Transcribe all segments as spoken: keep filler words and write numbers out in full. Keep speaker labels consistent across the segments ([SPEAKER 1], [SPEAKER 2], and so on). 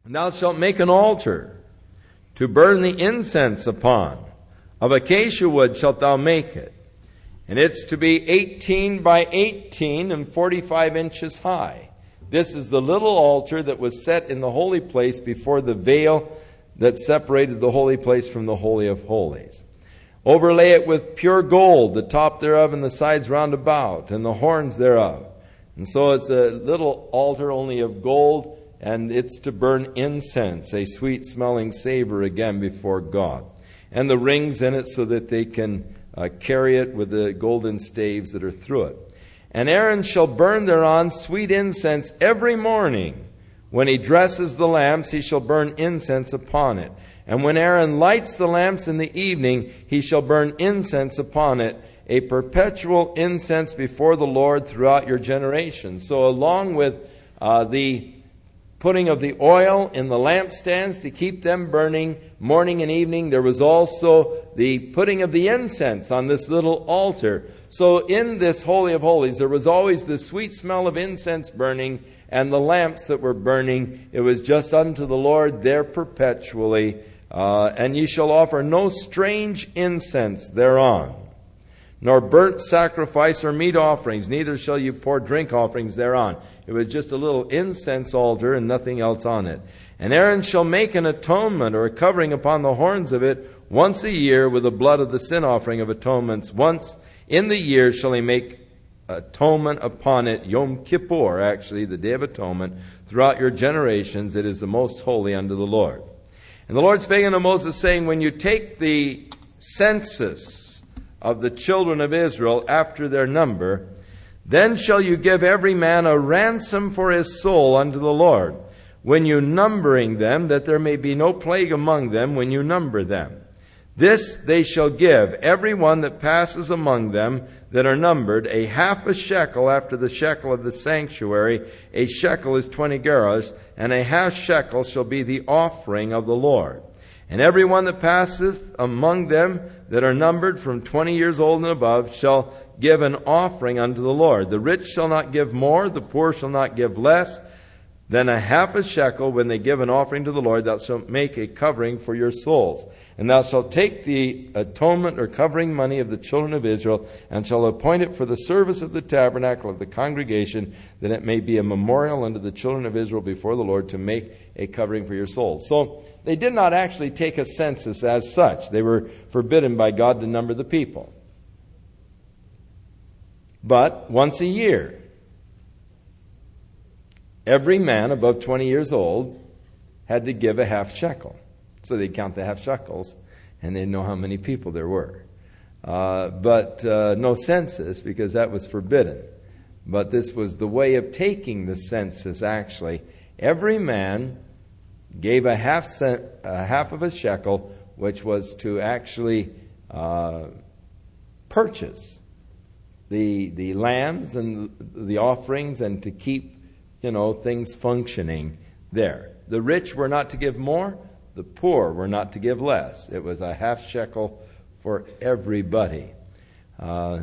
[SPEAKER 1] And thou shalt make an altar to burn the incense upon. Of acacia wood shalt thou make it. And it's to be eighteen by eighteen and forty-five inches high. This is the little altar that was set in the holy place before the veil that separated the holy place from the Holy of Holies. Overlay it with pure gold, the top thereof and the sides round about, and the horns thereof. And so it's a little altar only of gold, and it's to burn incense, a sweet-smelling savor again before God. And the rings in it so that they can uh, carry it with the golden staves that are through it. And Aaron shall burn thereon sweet incense every morning. When he dresses the lamps, he shall burn incense upon it. And when Aaron lights the lamps in the evening, he shall burn incense upon it, a perpetual incense before the Lord throughout your generations. So along with uh, the putting of the oil in the lampstands to keep them burning morning and evening, there was also the putting of the incense on this little altar. So in this Holy of Holies, there was always the sweet smell of incense burning, and the lamps that were burning, it was just unto the Lord there perpetually. Uh, and ye shall offer no strange incense thereon, nor burnt sacrifice or meat offerings, neither shall you pour drink offerings thereon. It was just a little incense altar and nothing else on it. And Aaron shall make an atonement or a covering upon the horns of it once a year with the blood of the sin offering of atonements. Once in the year shall he make atonement upon it, Yom Kippur, actually, the Day of Atonement, throughout your generations. It is the most holy unto the Lord. And the Lord spake unto Moses, saying, when you take the census of the children of Israel after their number, then shall you give every man a ransom for his soul unto the Lord, when you numbering them, that there may be no plague among them when you number them. This they shall give, every one that passes among them that are numbered, a half a shekel after the shekel of the sanctuary. A shekel is twenty gerahs, and a half shekel shall be the offering of the Lord. And every one that passeth among them that are numbered from twenty years old and above shall give an offering unto the Lord. The rich shall not give more, the poor shall not give less than a half a shekel. When they give an offering to the Lord, thou shalt make a covering for your souls. And thou shalt take the atonement or covering money of the children of Israel, and shall appoint it for the service of the tabernacle of the congregation, that it may be a memorial unto the children of Israel before the Lord, to make a covering for your souls. So they did not actually take a census as such. They were forbidden by God to number the people. But once a year, every man above twenty years old had to give a half shekel. So they'd count the half shekels, and they'd know how many people there were. Uh, but uh, no census, because that was forbidden. But this was the way of taking the census, actually. Every man gave a half, cent, a half of a shekel, which was to actually uh, purchase the the lambs and the offerings, and to keep, you know, things functioning there. The rich were not to give more. The poor were not to give less. It was a half shekel for everybody. Uh,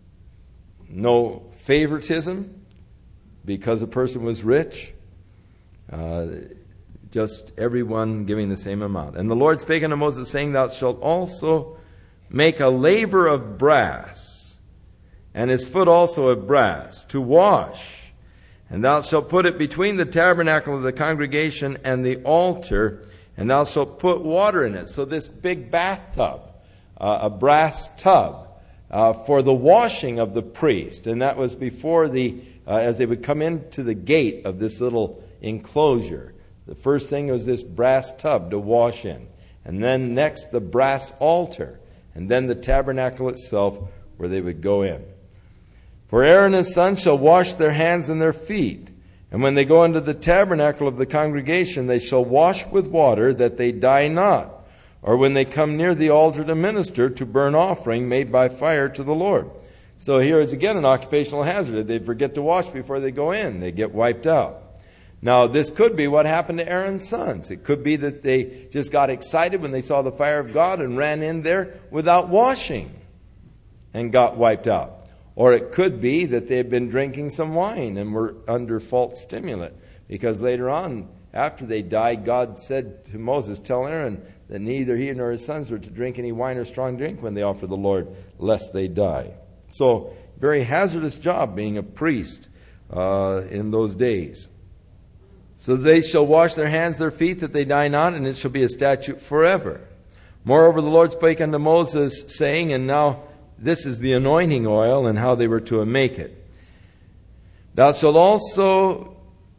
[SPEAKER 1] no favoritism because a person was rich. Uh, just everyone giving the same amount. And the Lord spake unto Moses, saying, thou shalt also make a laver of brass, and his foot also of brass, to wash. And thou shalt put it between the tabernacle of the congregation and the altar, and thou shalt put water in it. So this big bathtub, uh, a brass tub, uh, for the washing of the priest. And that was before the, uh, as they would come into the gate of this little enclosure. The first thing was this brass tub to wash in. And then next the brass altar. And then the tabernacle itself where they would go in. For Aaron and his sons shall wash their hands and their feet. And when they go into the tabernacle of the congregation, they shall wash with water, that they die not. Or when they come near the altar to minister, to burn offering made by fire to the Lord. So here is again an occupational hazard. They forget to wash before they go in. They get wiped out. Now, this could be what happened to Aaron's sons. It could be that they just got excited when they saw the fire of God and ran in there without washing and got wiped out. Or it could be that they had been drinking some wine and were under false stimulant. Because later on, after they died, God said to Moses, tell Aaron that neither he nor his sons are to drink any wine or strong drink when they offer the Lord, lest they die. So, very hazardous job being a priest uh, in those days. So they shall wash their hands, their feet, that they die not, and it shall be a statute forever. Moreover, the Lord spake unto Moses, saying, and now this is the anointing oil, and how they were to make it. Thou shalt also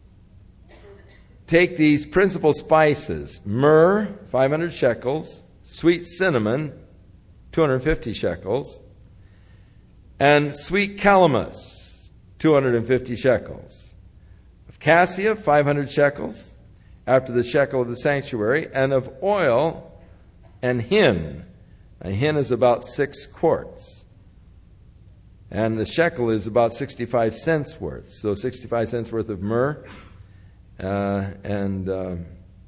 [SPEAKER 1] take these principal spices, myrrh, five hundred shekels, sweet cinnamon, two hundred fifty shekels, and sweet calamus, two hundred fifty shekels, of cassia, five hundred shekels, after the shekel of the sanctuary, and of oil and hin. A hin is about six quarts. And the shekel is about sixty-five cents worth. So sixty-five cents worth of myrrh, uh, and uh,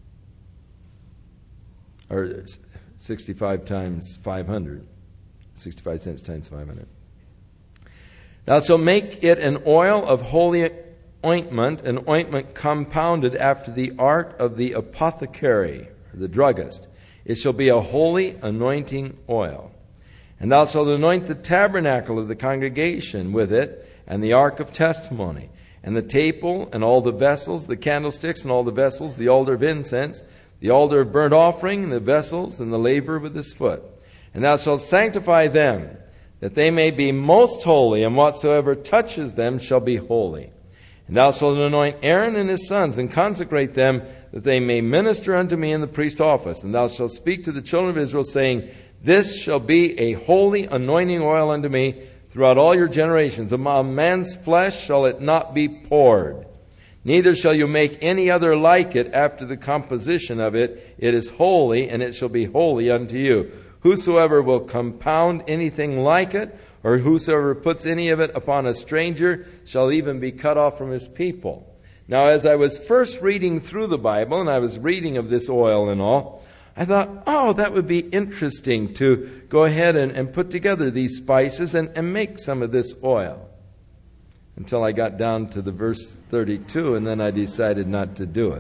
[SPEAKER 1] or sixty-five times five hundred. sixty-five cents times five hundred. Thou shalt make it an oil of holy ointment, an ointment compounded after the art of the apothecary, or the druggist. It shall be a holy anointing oil. And thou shalt anoint the tabernacle of the congregation with it, and the ark of testimony, and the table, and all the vessels, the candlesticks, and all the vessels, the altar of incense, the altar of burnt offering, and the vessels, and the laver with his foot. And thou shalt sanctify them, that they may be most holy, and whatsoever touches them shall be holy. And thou shalt anoint Aaron and his sons, and consecrate them, that they may minister unto me in the priest office. And thou shalt speak to the children of Israel, saying, this shall be a holy anointing oil unto me throughout all your generations. Among man's flesh shall it not be poured. Neither shall you make any other like it after the composition of it. It is holy, and it shall be holy unto you. Whosoever will compound anything like it, or whosoever puts any of it upon a stranger, shall even be cut off from his people. Now, as I was first reading through the Bible, and I was reading of this oil and all, I thought, oh, that would be interesting to go ahead and, and put together these spices and, and make some of this oil. Until I got down to the verse thirty-two, and then I decided not to do it.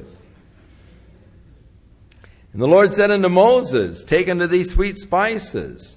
[SPEAKER 1] And the Lord said unto Moses, take unto these sweet spices.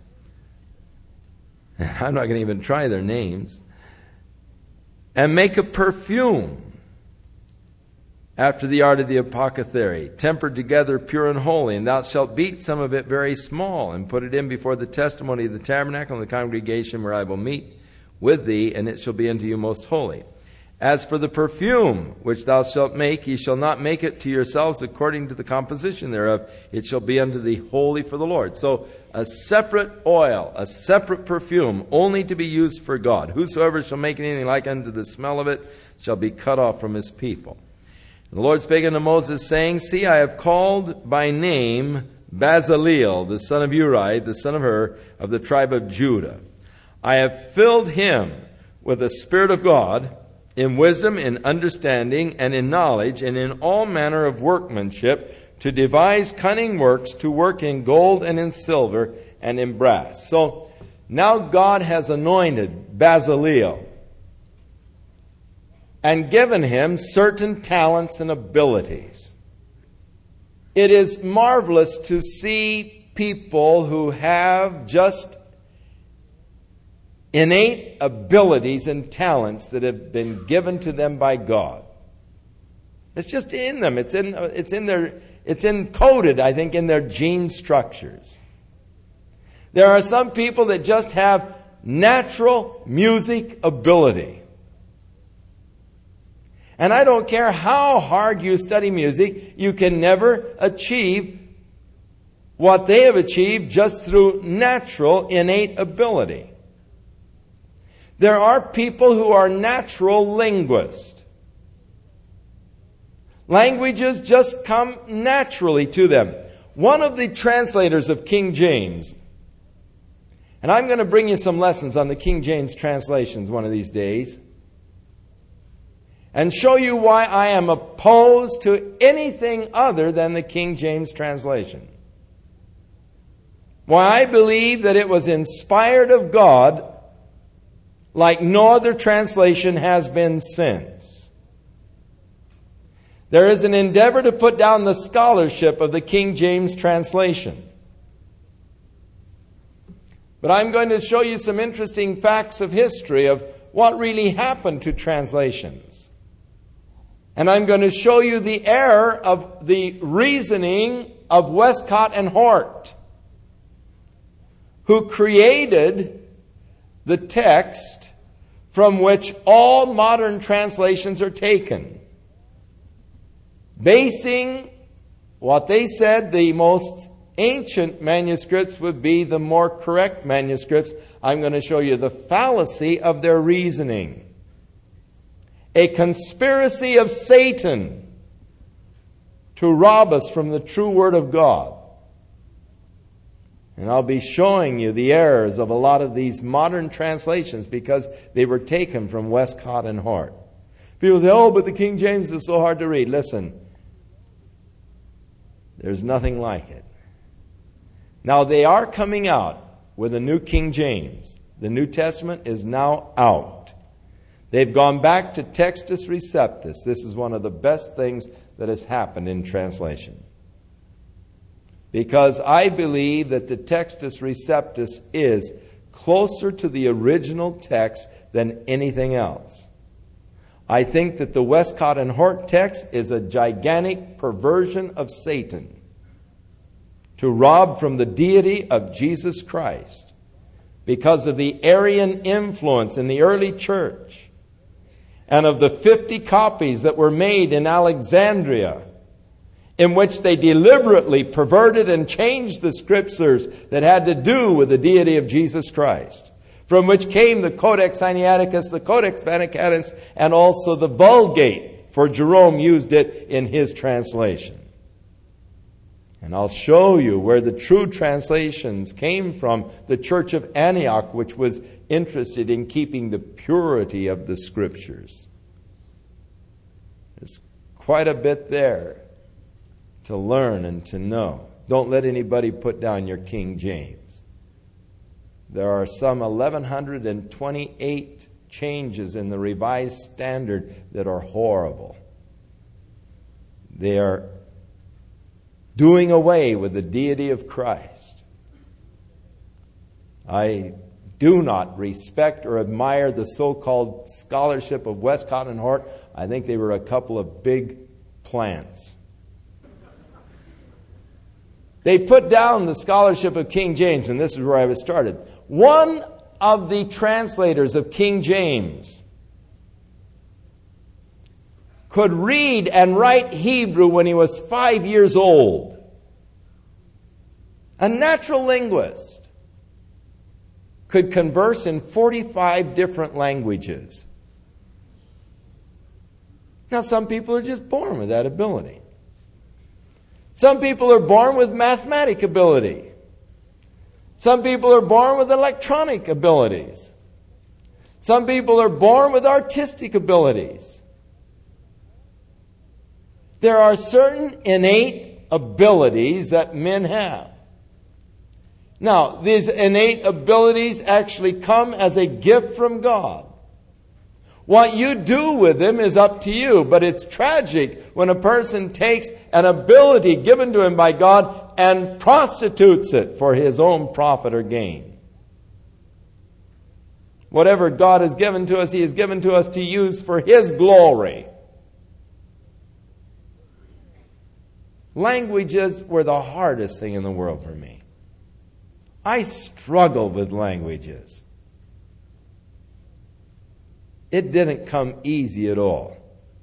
[SPEAKER 1] I'm not going to even try their names. And make a perfume after the art of the apothecary, tempered together, pure and holy. And thou shalt beat some of it very small, and put it in before the testimony of the tabernacle and the congregation where I will meet with thee, and it shall be unto you most holy. As for the perfume which thou shalt make, ye shall not make it to yourselves according to the composition thereof. It shall be unto thee holy for the Lord. So a separate oil, a separate perfume, only to be used for God. Whosoever shall make anything like unto the smell of it shall be cut off from his people. And the Lord spake unto Moses, saying, see, I have called by name Bezaleel, the son of Uri, the son of Hur, of the tribe of Judah. I have filled him with the Spirit of God, in wisdom, in understanding, and in knowledge, and in all manner of workmanship, to devise cunning works, to work in gold and in silver and in brass. So now God has anointed Bezaleel and given him certain talents and abilities. It is marvelous to see people who have just innate abilities and talents that have been given to them by God. It's just in them. It's in, it's in their, it's encoded, I think, in their gene structures. There are some people that just have natural music ability. And I don't care how hard you study music, you can never achieve what they have achieved just through natural, innate ability. There are people who are natural linguists. Languages just come naturally to them. One of the translators of King James, and I'm going to bring you some lessons on the King James translations one of these days, and show you why I am opposed to anything other than the King James translation. Why I believe that it was inspired of God like no other translation has been since. There is an endeavor to put down the scholarship of the King James translation. But I'm going to show you some interesting facts of history of what really happened to translations. And I'm going to show you the error of the reasoning of Westcott and Hort, who created the text from which all modern translations are taken, basing what they said the most ancient manuscripts would be the more correct manuscripts. I'm going to show you the fallacy of their reasoning. A conspiracy of Satan to rob us from the true Word of God. And I'll be showing you the errors of a lot of these modern translations because they were taken from Westcott and Hort. People say, oh, but the King James is so hard to read. Listen, there's nothing like it. Now, they are coming out with a new King James. The New Testament is now out. They've gone back to Textus Receptus. This is one of the best things that has happened in translation. Because I believe that the Textus Receptus is closer to the original text than anything else. I think that the Westcott and Hort text is a gigantic perversion of Satan to rob from the deity of Jesus Christ because of the Arian influence in the early church and of the fifty copies that were made in Alexandria, in which they deliberately perverted and changed the scriptures that had to do with the deity of Jesus Christ, from which came the Codex Sinaiticus, the Codex Vaticanus, and also the Vulgate, for Jerome used it in his translation. And I'll show you where the true translations came from. The Church of Antioch, which was interested in keeping the purity of the Scriptures. There's quite a bit there to learn and to know. Don't let anybody put down your King James. There are some eleven twenty-eight changes in the Revised Standard that are horrible. They are doing away with the deity of Christ. I do not respect or admire the so-called scholarship of Westcott and Hort. I think they were a couple of big plants. They put down the scholarship of King James, and this is where I was started. One of the translators of King James could read and write Hebrew when he was five years old. A natural linguist could converse in forty-five different languages. Now, some people are just born with that ability. Some people are born with mathematic ability. Some people are born with electronic abilities. Some people are born with artistic abilities. There are certain innate abilities that men have. Now, these innate abilities actually come as a gift from God. What you do with them is up to you, but it's tragic when a person takes an ability given to him by God and prostitutes it for his own profit or gain. Whatever God has given to us, He has given to us to use for His glory. Languages were the hardest thing in the world for me. I struggled with languages. It didn't come easy at all.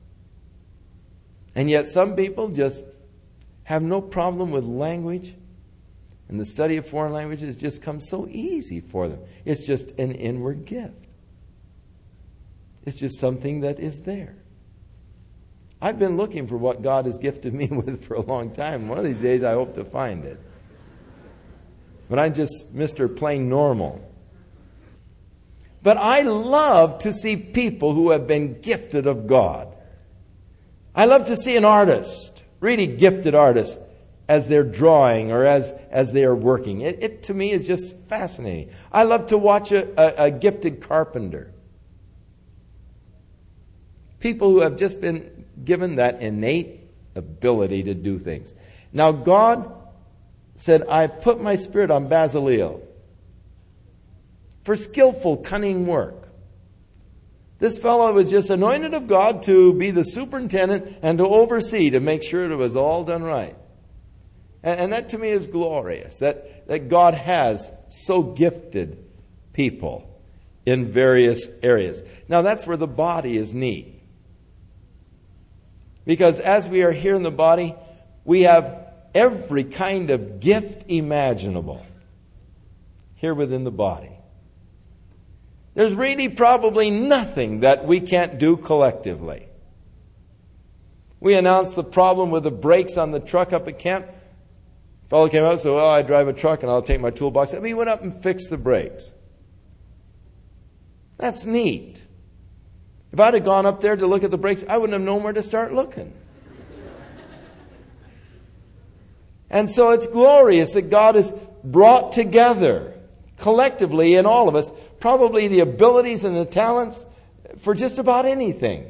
[SPEAKER 1] And yet some people just have no problem with language. And the study of foreign languages just comes so easy for them. It's just an inward gift. It's just something that is there. I've been looking for what God has gifted me with for a long time. One of these days I hope to find it. But I'm just Mister Plain Normal. But I love to see people who have been gifted of God. I love to see an artist, really gifted artist, as they're drawing or as, as they are working. It, it to me is just fascinating. I love to watch a, a, a gifted carpenter. People who have just been given that innate ability to do things. Now God said, I've put my Spirit on Bezaleel for skillful, cunning work. This fellow was just anointed of God to be the superintendent and to oversee, to make sure it was all done right. And, and that to me is glorious, that, that God has so gifted people in various areas. Now that's where the body is neat. Because as we are here in the body, we have every kind of gift imaginable here within the body. There's really probably nothing that we can't do collectively. We announced the problem with the brakes on the truck up at camp. A fellow came up and said, well, I drive a truck and I'll take my toolbox. And we went up and fixed the brakes. That's neat. If I'd have gone up there to look at the brakes, I wouldn't have known where to start looking. And so it's glorious that God has brought together collectively in all of us probably the abilities and the talents for just about anything.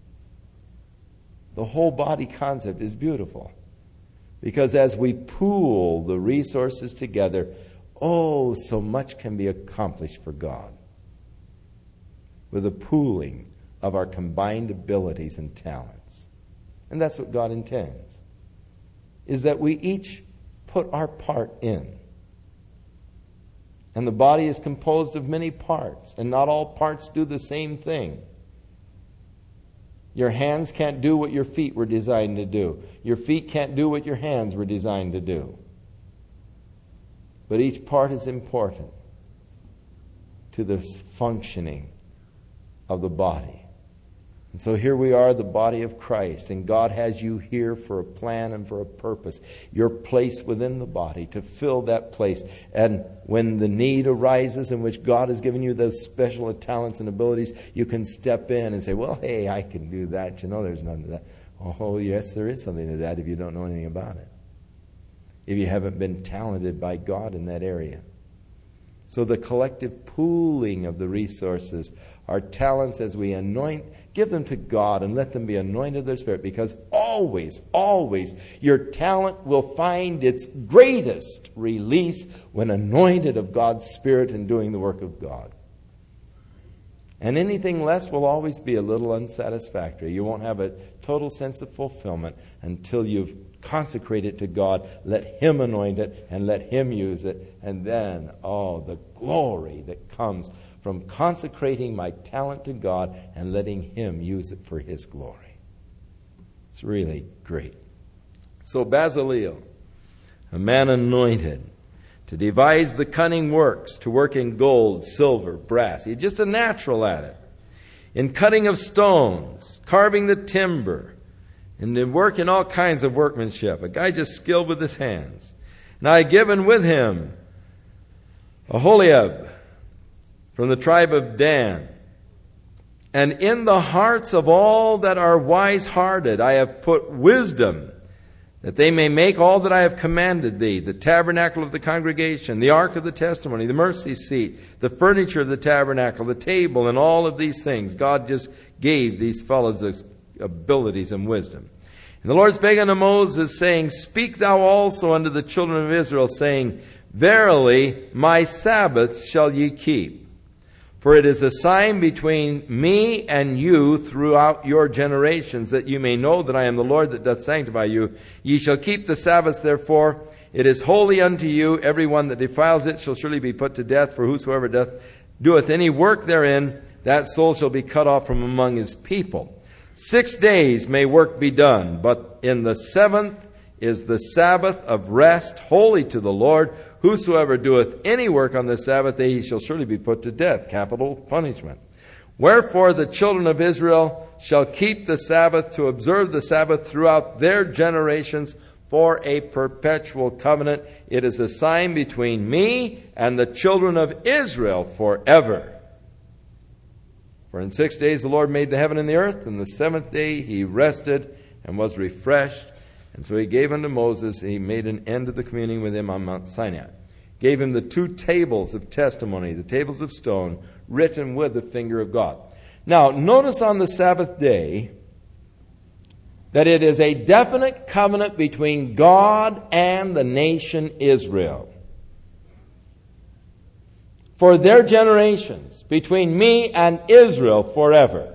[SPEAKER 1] The whole body concept is beautiful. Because as we pool the resources together, oh, so much can be accomplished for God with the pooling of our combined abilities and talents. And that's what God intends, is that we each put our part in. And the body is composed of many parts, and not all parts do the same thing. Your hands can't do what your feet were designed to do. Your feet can't do what your hands were designed to do. But each part is important to the functioning of the body. And so here we are, the body of Christ, and God has you here for a plan and for a purpose. Your place within the body to fill that place. And when the need arises in which God has given you those special talents and abilities, you can step in and say, well, hey, I can do that. You know, there's none of that. Oh, yes, there is something to that if you don't know anything about it. If you haven't been talented by God in that area. So the collective pooling of the resources, our talents as we anoint, give them to God and let them be anointed of their Spirit, because always, always your talent will find its greatest release when anointed of God's Spirit and doing the work of God. And anything less will always be a little unsatisfactory. You won't have a total sense of fulfillment until you've consecrated it to God, let Him anoint it and let Him use it. And then, oh, the glory that comes from consecrating my talent to God and letting Him use it for His glory. It's really great. So Bezaleel, a man anointed to devise the cunning works, to work in gold, silver, brass. He's just a natural at it. In cutting of stones, carving the timber, and in work in all kinds of workmanship. A guy just skilled with his hands. And I have given with him Aholiab from the tribe of Dan. And in the hearts of all that are wise-hearted I have put wisdom, that they may make all that I have commanded thee, the tabernacle of the congregation, the ark of the testimony, the mercy seat, the furniture of the tabernacle, the table, and all of these things. God just gave these fellows this abilities and wisdom. And the Lord spake unto Moses, saying, Speak thou also unto the children of Israel, saying, Verily my Sabbaths shall ye keep. For it is a sign between me and you throughout your generations, that you may know that I am the Lord that doth sanctify you. Ye shall keep the Sabbaths, therefore. It is holy unto you. Every one that defiles it shall surely be put to death. For whosoever doth doeth any work therein, that soul shall be cut off from among his people. Six days may work be done, but in the seventh is the Sabbath of rest, holy to the Lord. Whosoever doeth any work on the Sabbath day, he shall surely be put to death. Capital punishment. Wherefore the children of Israel shall keep the Sabbath, to observe the Sabbath throughout their generations for a perpetual covenant. It is a sign between me and the children of Israel forever. For in six days the Lord made the heaven and the earth, and the seventh day he rested and was refreshed. And so he gave unto Moses, he made an end of the communing with him on Mount Sinai. Gave him the two tables of testimony, the tables of stone, written with the finger of God. Now, notice on the Sabbath day that it is a definite covenant between God and the nation Israel. For their generations, between me and Israel forever.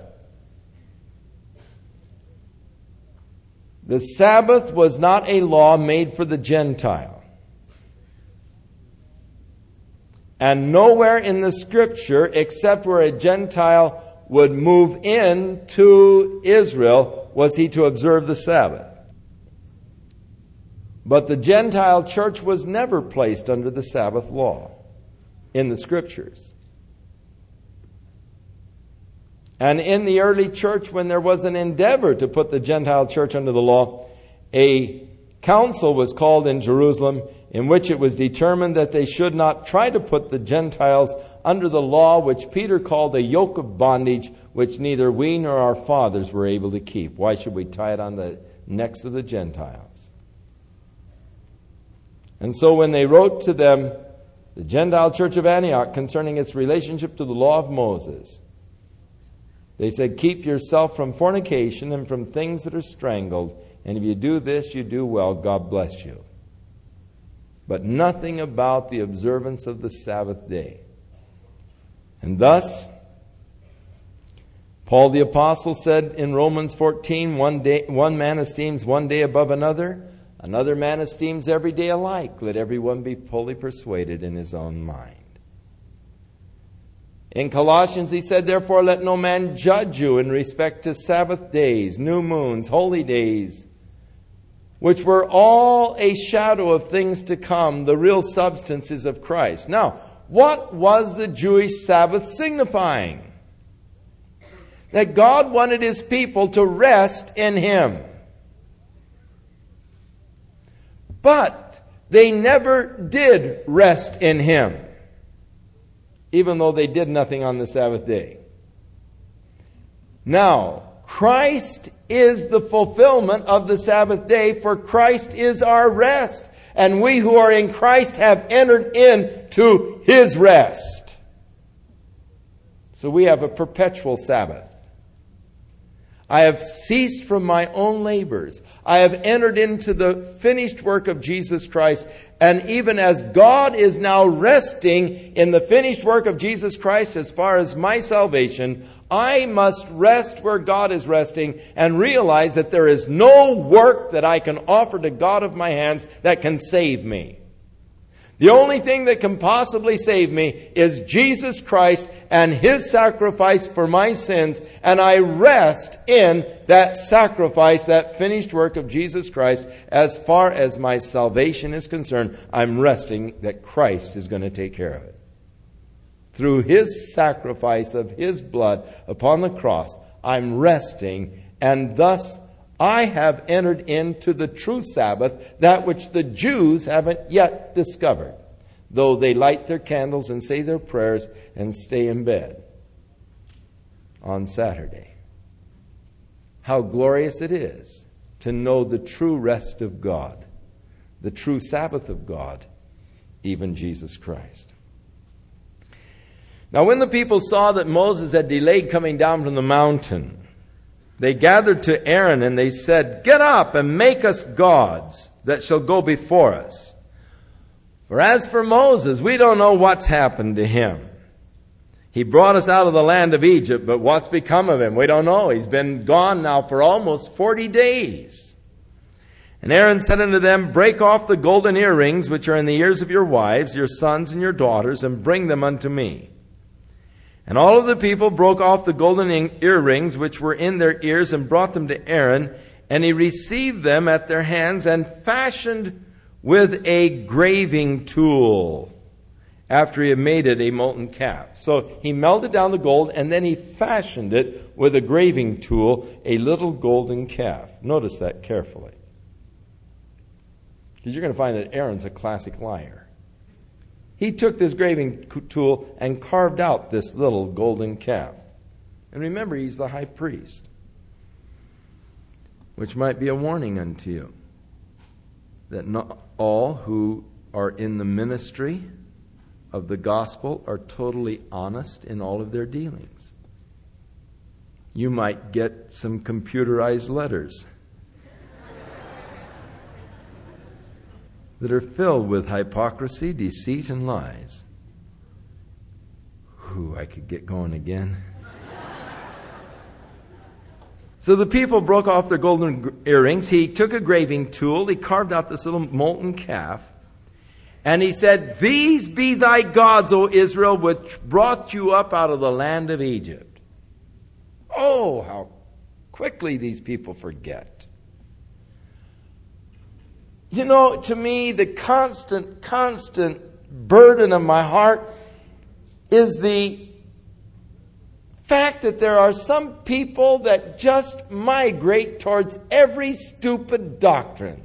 [SPEAKER 1] The Sabbath was not a law made for the Gentile. And nowhere in the Scripture, except where a Gentile would move in to Israel, was he to observe the Sabbath. But the Gentile church was never placed under the Sabbath law in the Scriptures. And in the early church, when there was an endeavor to put the Gentile church under the law, a council was called in Jerusalem in which it was determined that they should not try to put the Gentiles under the law which Peter called a yoke of bondage, which neither we nor our fathers were able to keep. Why should we tie it on the necks of the Gentiles? And so when they wrote to them, the Gentile church of Antioch, concerning its relationship to the law of Moses, they said, keep yourself from fornication and from things that are strangled, and if you do this, you do well, God bless you. But nothing about the observance of the Sabbath day. And thus, Paul the Apostle said in Romans fourteen, one, day, one man esteems one day above another, another man esteems every day alike. Let everyone be fully persuaded in his own mind. In Colossians he said, therefore let no man judge you in respect to Sabbath days, new moons, holy days, which were all a shadow of things to come. The real substance is of Christ. Now, what was the Jewish Sabbath signifying? That God wanted His people to rest in Him. But they never did rest in Him, even though they did nothing on the Sabbath day. Now, Christ is the fulfillment of the Sabbath day, for Christ is our rest. And we who are in Christ have entered into His rest. So we have a perpetual Sabbath. I have ceased from my own labors. I have entered into the finished work of Jesus Christ. And even as God is now resting in the finished work of Jesus Christ as far as my salvation, I must rest where God is resting and realize that there is no work that I can offer to God of my hands that can save me. The only thing that can possibly save me is Jesus Christ and His sacrifice for my sins. And I rest in that sacrifice, that finished work of Jesus Christ. As far as my salvation is concerned, I'm resting that Christ is going to take care of it. Through His sacrifice of His blood upon the cross, I'm resting, and thus I have entered into the true Sabbath, that which the Jews haven't yet discovered, though they light their candles and say their prayers and stay in bed on Saturday. How glorious it is to know the true rest of God, the true Sabbath of God, even Jesus Christ. Now, when the people saw that Moses had delayed coming down from the mountain, they gathered to Aaron and they said, get up and make us gods that shall go before us. For as for Moses, we don't know what's happened to him. He brought us out of the land of Egypt, but what's become of him? We don't know. He's been gone now for almost forty days. And Aaron said unto them, break off the golden earrings which are in the ears of your wives, your sons and your daughters, and bring them unto me. And all of the people broke off the golden earrings which were in their ears and brought them to Aaron. And he received them at their hands and fashioned with a graving tool after he had made it a molten calf. So he melted down the gold and then he fashioned it with a graving tool, a little golden calf. Notice that carefully, because you're going to find that Aaron's a classic liar. He took this graving tool and carved out this little golden calf. And remember, he's the high priest, which might be a warning unto you that not all who are in the ministry of the gospel are totally honest in all of their dealings. you might get some computerized letters that are filled with hypocrisy, deceit, and lies. Ooh, I could get going again. So the people broke off their golden earrings. He took a graving tool. He carved out this little molten calf. And he said, "These be thy gods, O Israel, which brought you up out of the land of Egypt." Oh, how quickly these people forget. You know, to me, the constant, constant burden of my heart is the fact that there are some people that just migrate towards every stupid doctrine.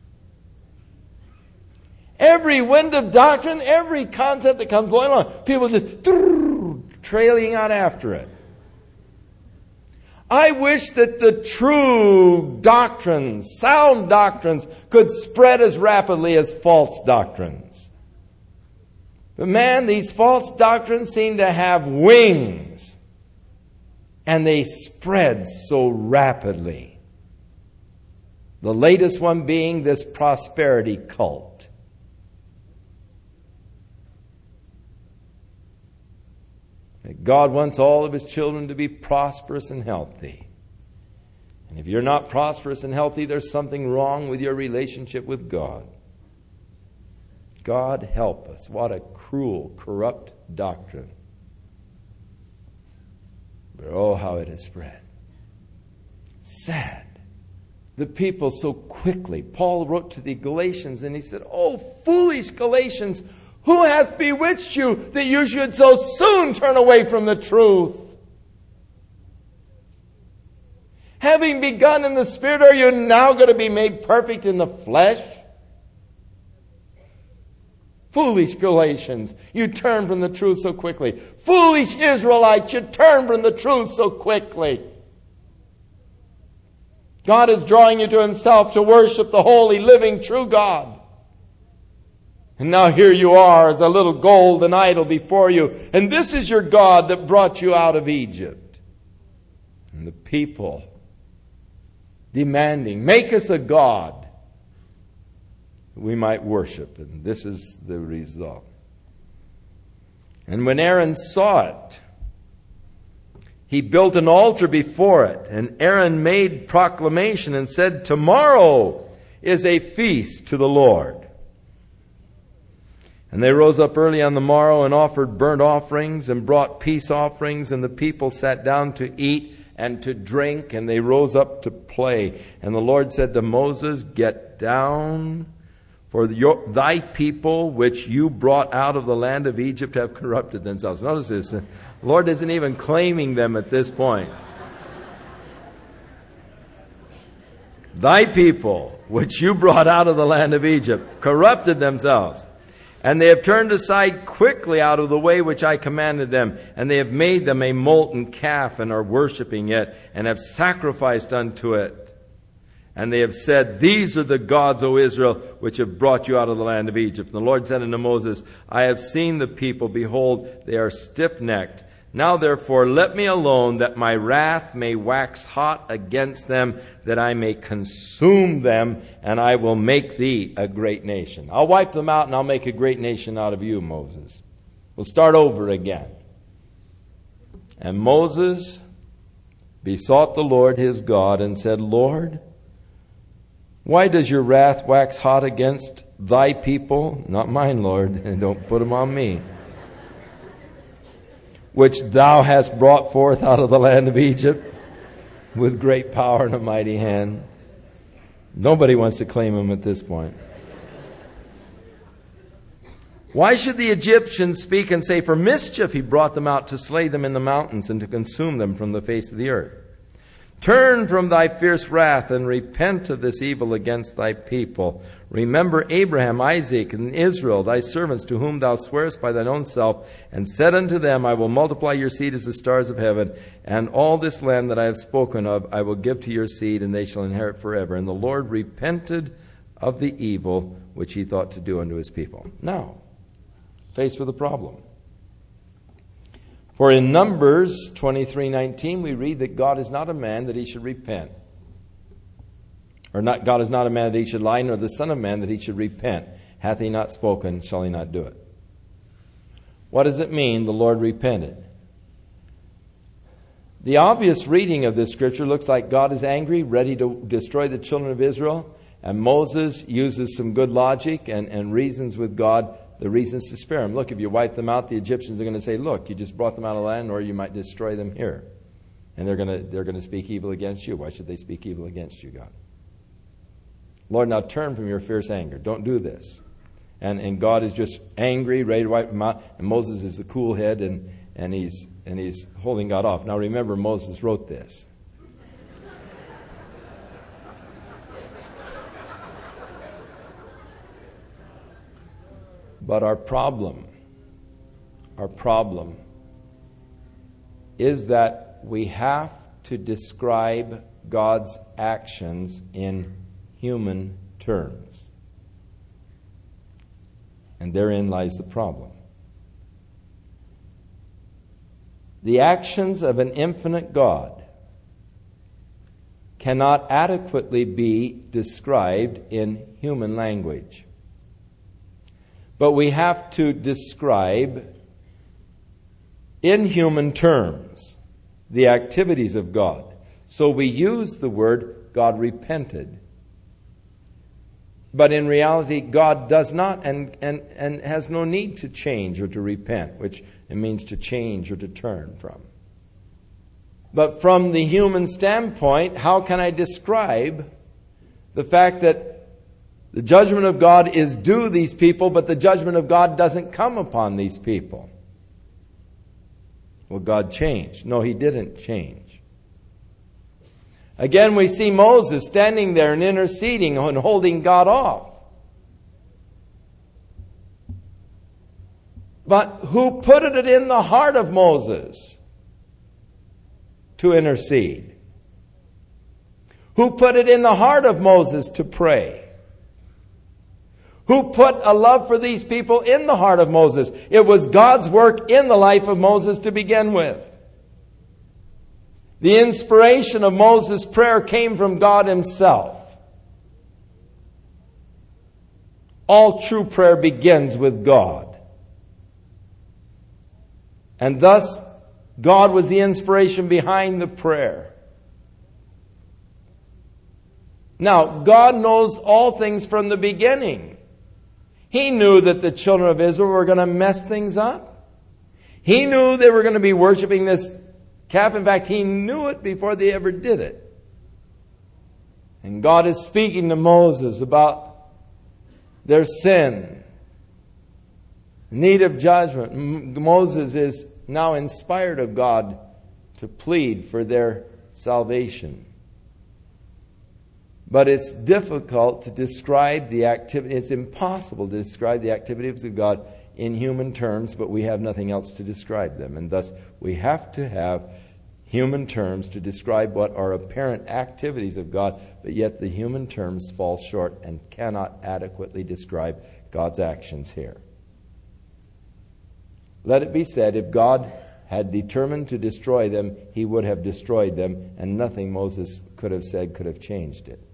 [SPEAKER 1] Every wind of doctrine, every concept that comes along, people just trailing out after it. I wish that the true doctrines, sound doctrines, could spread as rapidly as false doctrines. But man, these false doctrines seem to have wings. And they spread so rapidly. The latest one being this prosperity cult. That God wants all of His children to be prosperous and healthy. And if you're not prosperous and healthy, there's something wrong with your relationship with God. God help us. What a cruel, corrupt doctrine. But oh, how it has spread. Sad. The people so quickly. Paul wrote to the Galatians and he said, "Oh, foolish Galatians, who hath bewitched you that you should so soon turn away from the truth? Having begun in the Spirit, are you now going to be made perfect in the flesh? Foolish Galatians, you turn from the truth so quickly. Foolish Israelites, you turn from the truth so quickly. God is drawing you to Himself to worship the holy, living, true God. And now here you are as a little golden idol before you. And this is your God that brought you out of Egypt." And the people demanding, "Make us a God we might worship." And this is the result. And when Aaron saw it, he built an altar before it. And Aaron made proclamation and said, "Tomorrow is a feast to the Lord." And they rose up early on the morrow and offered burnt offerings and brought peace offerings. And the people sat down to eat and to drink. And they rose up to play. And the Lord said to Moses, "Get down, for your, thy people, which you brought out of the land of Egypt, have corrupted themselves." Notice this. The Lord isn't even claiming them at this point. "Thy people, which you brought out of the land of Egypt, corrupted themselves. And they have turned aside quickly out of the way which I commanded them. And they have made them a molten calf and are worshiping it, and have sacrificed unto it. And they have said, These are the gods, O Israel, which have brought you out of the land of Egypt. And the Lord said unto Moses, I have seen the people. Behold, they are stiff-necked. Now therefore let me alone, that my wrath may wax hot against them, that I may consume them, and I will make thee a great nation. I'll wipe them out, and I'll make a great nation out of you, Moses. We'll start over again. And Moses besought the Lord his God, and said, Lord, why does your wrath wax hot against thy people? Not mine, Lord, and don't put them on me. Which thou hast brought forth out of the land of Egypt with great power and a mighty hand. Nobody wants to claim him at this point. Why should the Egyptians speak and say, For mischief he brought them out to slay them in the mountains and to consume them from the face of the earth? Turn from thy fierce wrath and repent of this evil against thy people. Remember Abraham, Isaac, and Israel, thy servants, to whom thou swearest by thine own self, and said unto them, I will multiply your seed as the stars of heaven, and all this land that I have spoken of I will give to your seed, and they shall inherit forever. And the Lord repented of the evil which he thought to do unto his people. Now, faced with a problem. For in Numbers twenty-three nineteen we read that God is not a man that he should repent. Or not, God is not a man that he should lie, nor the Son of Man that he should repent. Hath he not spoken, shall he not do it? What does it mean, the Lord repented? The obvious reading of this scripture looks like God is angry, ready to destroy the children of Israel, and Moses uses some good logic and, and reasons with God the reasons to spare them. Look, if you wipe them out, the Egyptians are going to say, look, you just brought them out of the land, or you might destroy them here. And they're going to, they're going to speak evil against you. Why should they speak evil against you, God? Lord, now turn from your fierce anger. Don't do this. And and God is just angry, ready to wipe them out. And Moses is the cool head, and, and he's and he's holding God off. Now remember, Moses wrote this. But our problem, our problem is that we have to describe God's actions in human terms. And therein lies the problem. The actions of an infinite God cannot adequately be described in human language. But we have to describe in human terms the activities of God. So we use the word God repented. But in reality, God does not and, and, and has no need to change or to repent, which it means to change or to turn from. But from the human standpoint, how can I describe the fact that the judgment of God is due these people, but the judgment of God doesn't come upon these people? Well, God changed. No, he didn't change. Again, we see Moses standing there and interceding and holding God off. But who put it in the heart of Moses to intercede? Who put it in the heart of Moses to pray? Who put a love for these people in the heart of Moses? It was God's work in the life of Moses to begin with. The inspiration of Moses' prayer came from God himself. All true prayer begins with God. And thus, God was the inspiration behind the prayer. Now, God knows all things from the beginning. He knew that the children of Israel were going to mess things up. He knew they were going to be worshiping this calf. In fact, he knew it before they ever did it. And God is speaking to Moses about their sin, need of judgment. Moses is now inspired of God to plead for their salvation. But it's difficult to describe the activity. It's impossible to describe the activities of God in human terms, but we have nothing else to describe them. And thus, we have to have human terms to describe what are apparent activities of God, but yet the human terms fall short and cannot adequately describe God's actions here. Let it be said, if God had determined to destroy them, he would have destroyed them, and nothing Moses could have said could have changed it.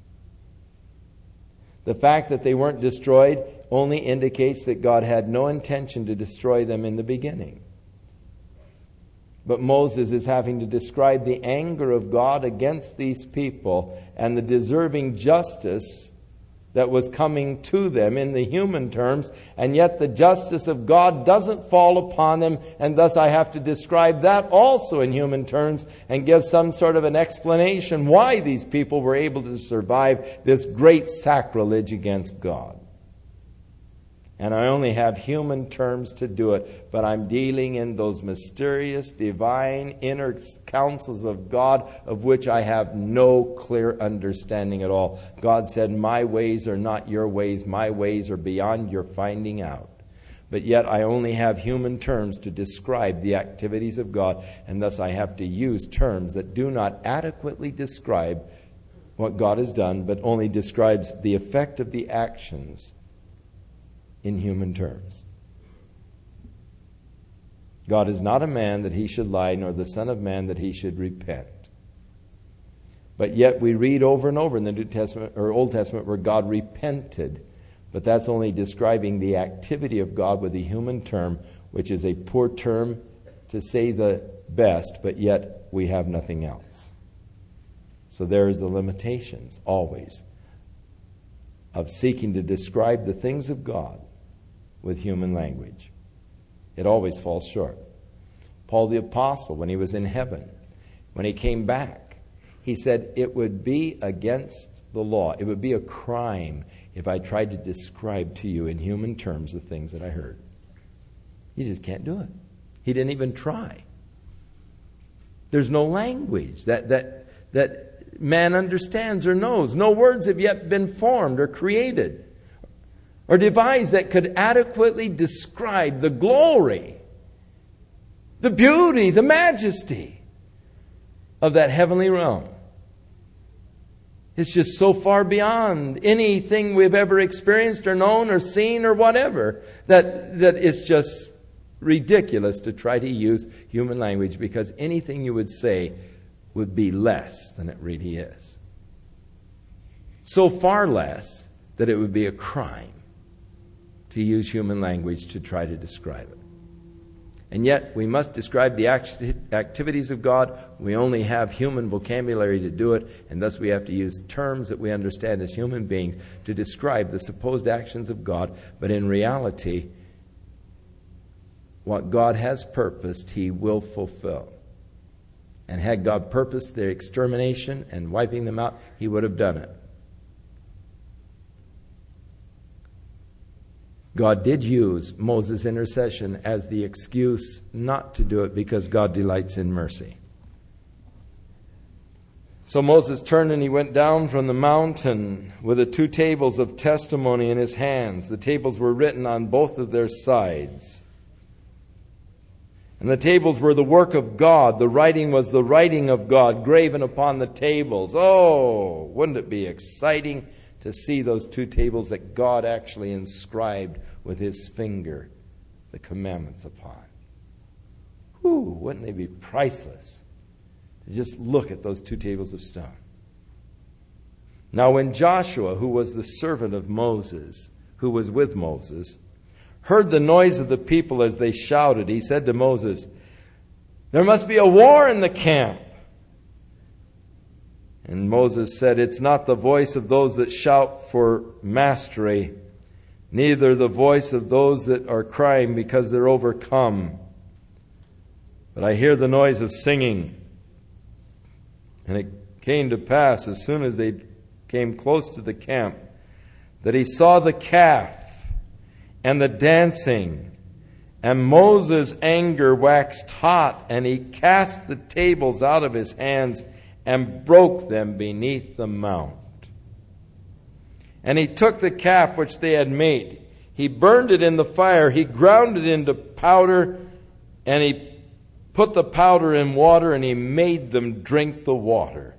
[SPEAKER 1] The fact that they weren't destroyed only indicates that God had no intention to destroy them in the beginning. But Moses is having to describe the anger of God against these people and the deserving justice that was coming to them in the human terms, and yet the justice of God doesn't fall upon them, and thus I have to describe that also in human terms and give some sort of an explanation why these people were able to survive this great sacrilege against God. And I only have human terms to do it, but I'm dealing in those mysterious, divine, inner counsels of God, of which I have no clear understanding at all. God said, my ways are not your ways, my ways are beyond your finding out. But yet I only have human terms to describe the activities of God, and thus I have to use terms that do not adequately describe what God has done, but only describes the effect of the actions in human terms. God is not a man that he should lie, nor the Son of Man that he should repent. But yet we read over and over in the New Testament or Old Testament where God repented. But that's only describing the activity of God with a human term, which is a poor term to say the best, but yet we have nothing else. So there is the limitations, always, of seeking to describe the things of God with human language. It always falls short. Paul the Apostle, when he was in heaven, when he came back, he said it would be against the law. It would be a crime if I tried to describe to you in human terms the things that I heard. You just can't do it. He didn't even try. There's no language that, that, that man understands or knows. No words have yet been formed or created or devised that could adequately describe the glory, the beauty, the majesty of that heavenly realm. It's just so far beyond anything we've ever experienced or known or seen or whatever that, that it's just ridiculous to try to use human language, because anything you would say would be less than it really is. So far less that it would be a crime to use human language to try to describe it. And yet we must describe the act- activities of God. We only have human vocabulary to do it, and thus we have to use terms that we understand as human beings to describe the supposed actions of God. But in reality, what God has purposed, He will fulfill. And had God purposed their extermination and wiping them out, He would have done it. God did use Moses' intercession as the excuse not to do it, because God delights in mercy. So Moses turned and he went down from the mountain with the two tables of testimony in his hands. The tables were written on both of their sides. And the tables were the work of God. The writing was the writing of God graven upon the tables. Oh, wouldn't it be exciting to see those two tables that God actually inscribed with His finger the commandments upon? Whew, wouldn't they be priceless to just look at those two tables of stone? Now when Joshua, who was the servant of Moses, who was with Moses, heard the noise of the people as they shouted, he said to Moses, "There must be a war in the camp." And Moses said, "It's not the voice of those that shout for mastery, neither the voice of those that are crying because they're overcome. But I hear the noise of singing." And it came to pass, as soon as they came close to the camp, that he saw the calf and the dancing. And Moses' anger waxed hot, and he cast the tables out of his hands and broke them beneath the mount. And he took the calf which they had made. He burned it in the fire. He ground it into powder, and he put the powder in water, and he made them drink the water.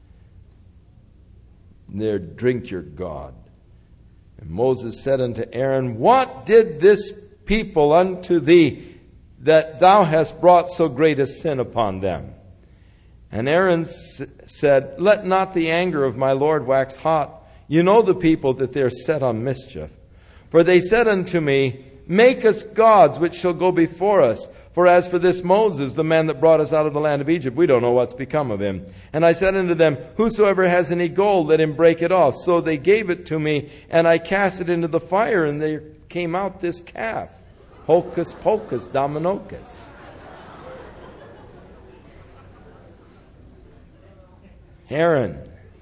[SPEAKER 1] There, drink your God. And Moses said unto Aaron, "What did this people unto thee, that thou hast brought so great a sin upon them?" And Aaron s- said, "Let not the anger of my Lord wax hot. You know the people, that they are set on mischief. For they said unto me, Make us gods which shall go before us. For as for this Moses, the man that brought us out of the land of Egypt, we don't know what's become of him. And I said unto them, Whosoever has any gold, let him break it off. So they gave it to me, and I cast it into the fire, and there came out this calf. Hocus pocus dominocus." Aaron,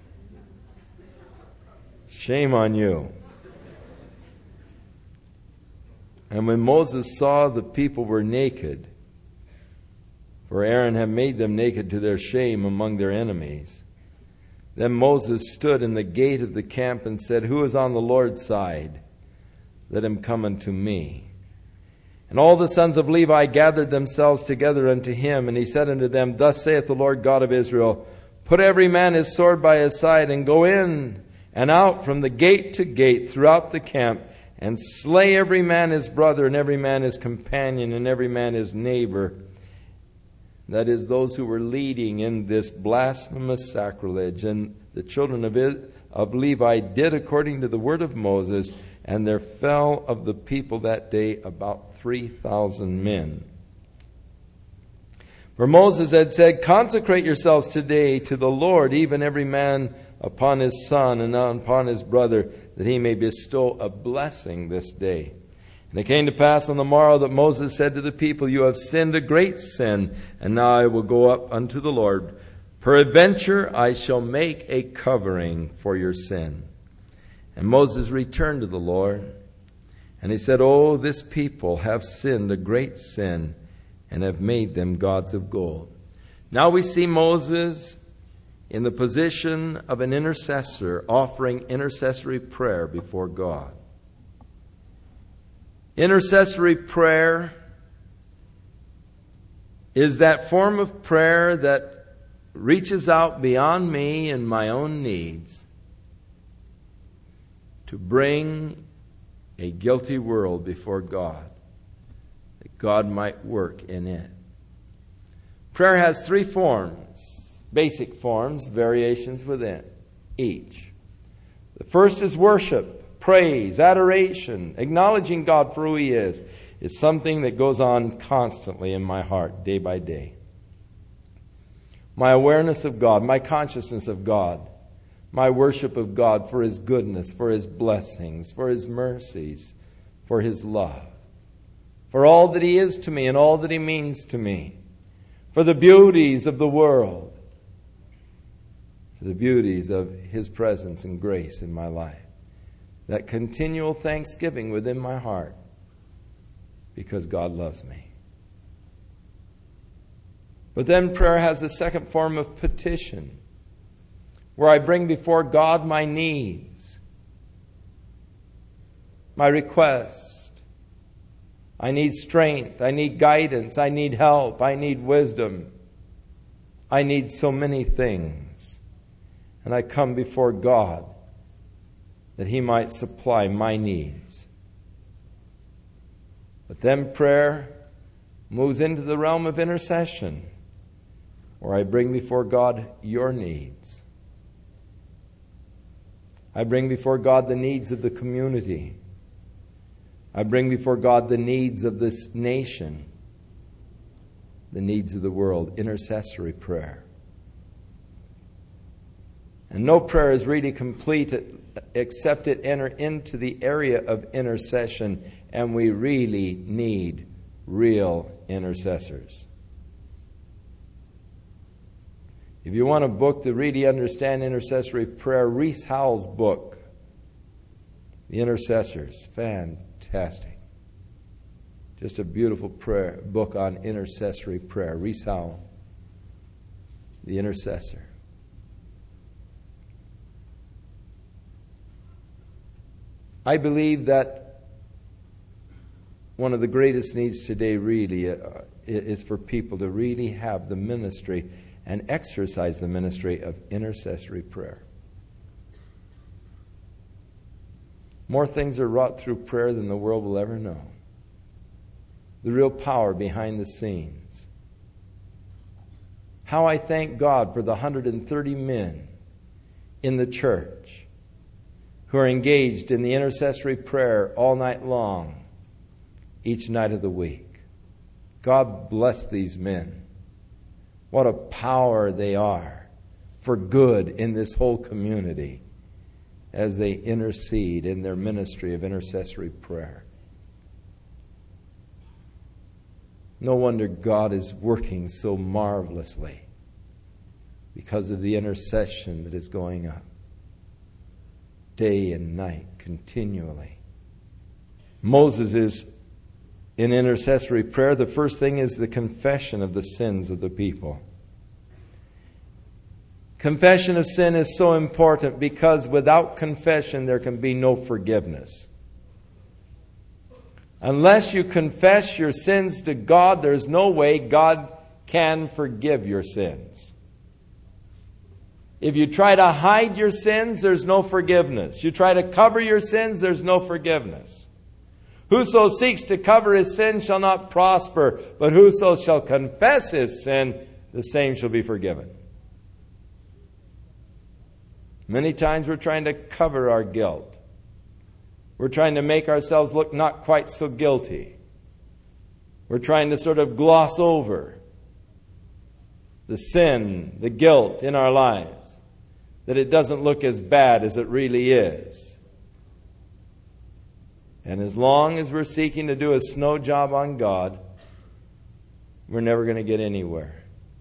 [SPEAKER 1] shame on you. And when Moses saw the people were naked, for Aaron had made them naked to their shame among their enemies, then Moses stood in the gate of the camp and said, "Who is on the Lord's side? Let him come unto me." And all the sons of Levi gathered themselves together unto him, and he said unto them, "Thus saith the Lord God of Israel, Put every man his sword by his side, and go in and out from the gate to gate throughout the camp, and slay every man his brother, and every man his companion, and every man his neighbor. That is, those who were leading in this blasphemous sacrilege. And the children of, it, of Levi did according to the word of Moses, and there fell of the people that day about three thousand men. For Moses had said, consecrate yourselves today to the Lord, even every man upon his son and upon his brother, that he may bestow a blessing this day. And it came to pass on the morrow that Moses said to the people, you have sinned a great sin, and now I will go up unto the Lord. Peradventure I shall make a covering for your sin. And Moses returned to the Lord, and he said, oh, this people have sinned a great sin, and have made them gods of gold. Now we see Moses in the position of an intercessor, offering intercessory prayer before God. Intercessory prayer is that form of prayer that reaches out beyond me and my own needs to bring a guilty world before God, that God might work in it. Prayer has three forms, basic forms, variations within each. The first is worship. Praise, adoration, acknowledging God for who He is, is something that goes on constantly in my heart, day by day. My awareness of God, my consciousness of God, my worship of God for His goodness, for His blessings, for His mercies, for His love, for all that He is to me and all that He means to me, for the beauties of the world, for the beauties of His presence and grace in my life. That continual thanksgiving within my heart because God loves me. But then prayer has the second form of petition, where I bring before God my needs, my request. I need strength. I need guidance. I need help. I need wisdom. I need so many things. And I come before God that He might supply my needs. But then prayer moves into the realm of intercession, where I bring before God your needs. I bring before God the needs of the community. I bring before God the needs of this nation, the needs of the world. Intercessory prayer. And no prayer is really complete except it enter into the area of intercession, and we really need real intercessors. If you want a book to really understand intercessory prayer, Rees Howell's book, The Intercessors, fantastic. Just a beautiful prayer book on intercessory prayer. Rees Howell, The Intercessor. I believe that one of the greatest needs today really uh, is for people to really have the ministry and exercise the ministry of intercessory prayer. More things are wrought through prayer than the world will ever know. The real power behind the scenes. How I thank God for the one hundred thirty men in the church who are engaged in the intercessory prayer all night long, each night of the week. God bless these men. What a power they are for good in this whole community as they intercede in their ministry of intercessory prayer. No wonder God is working so marvelously because of the intercession that is going up. Day and night, continually. Moses is in intercessory prayer. The first thing is the confession of the sins of the people. Confession of sin is so important because without confession there can be no forgiveness. Unless you confess your sins to God, there's no way God can forgive your sins. If you try to hide your sins, there's no forgiveness. You try to cover your sins, there's no forgiveness. Whoso seeks to cover his sin shall not prosper, but whoso shall confess his sin, the same shall be forgiven. Many times we're trying to cover our guilt. We're trying to make ourselves look not quite so guilty. We're trying to sort of gloss over the sin, the guilt in our lives, that it doesn't look as bad as it really is. And as long as we're seeking to do a snow job on God, we're never going to get anywhere.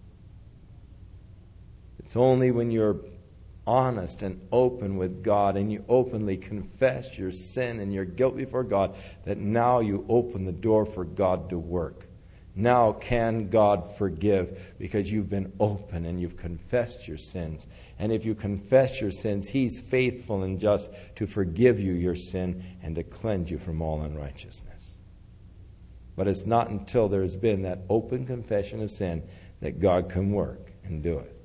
[SPEAKER 1] It's only when you're honest and open with God and you openly confess your sin and your guilt before God that now you open the door for God to work. Now can God forgive because you've been open and you've confessed your sins. And if you confess your sins, He's faithful and just to forgive you your sin and to cleanse you from all unrighteousness. But it's not until there's been that open confession of sin that God can work and do it.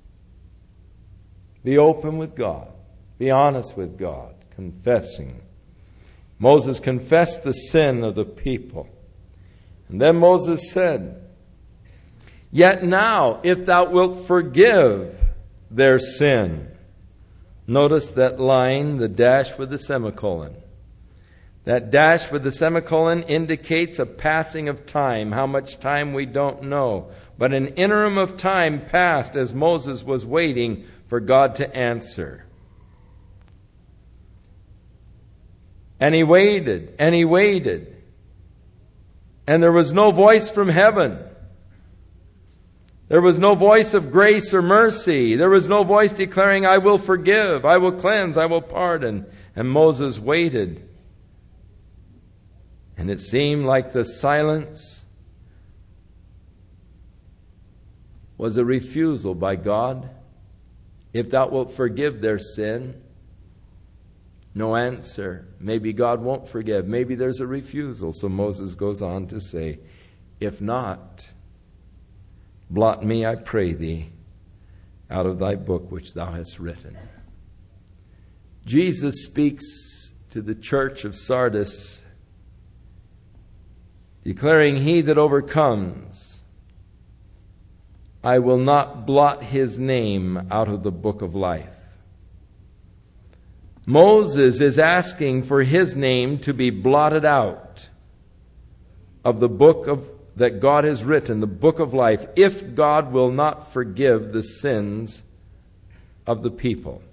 [SPEAKER 1] Be open with God. Be honest with God. Confessing. Moses confessed the sin of the people. And then Moses said, "Yet now, if thou wilt forgive their sin." Notice that line, the dash with the semicolon. That dash with the semicolon indicates a passing of time. How much time we don't know. But an interim of time passed as Moses was waiting for God to answer. And he waited, and he waited. And there was no voice from heaven. There was no voice of grace or mercy. There was no voice declaring, "I will forgive, I will cleanse, I will pardon." And Moses waited. And it seemed like the silence was a refusal by God. If thou wilt forgive their sin, no answer. Maybe God won't forgive. Maybe there's a refusal. So Moses goes on to say, "If not, blot me, I pray thee, out of thy book which thou hast written." Jesus speaks to the church of Sardis, declaring, "He that overcomes, I will not blot his name out of the book of life." Moses is asking for his name to be blotted out of the book of that God has written, the book of life, if God will not forgive the sins of the people.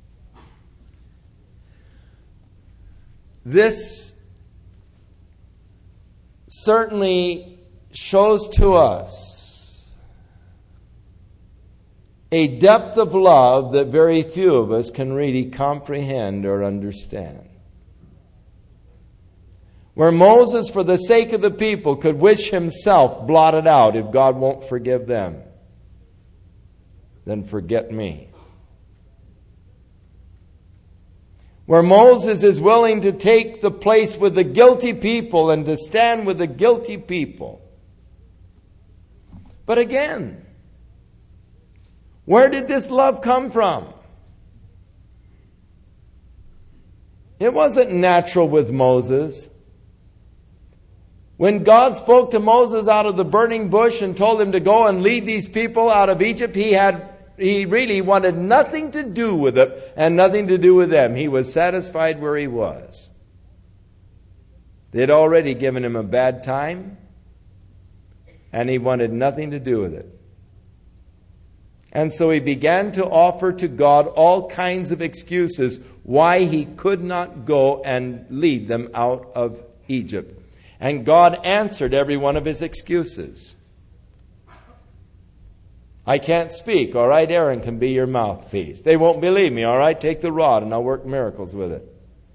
[SPEAKER 1] This certainly shows to us a depth of love that very few of us can really comprehend or understand. Where Moses, for the sake of the people, could wish himself blotted out if God won't forgive them, then forget me. Where Moses is willing to take the place with the guilty people and to stand with the guilty people. But again, where did this love come from? It wasn't natural with Moses. When God spoke to Moses out of the burning bush and told him to go and lead these people out of Egypt, he had he really wanted nothing to do with it and nothing to do with them. He was satisfied where he was. They'd already given him a bad time, and he wanted nothing to do with it. And so he began to offer to God all kinds of excuses why he could not go and lead them out of Egypt. And God answered every one of his excuses. "I can't speak. All right, Aaron can be your mouthpiece. They won't believe me. All right, take the rod and I'll work miracles with it."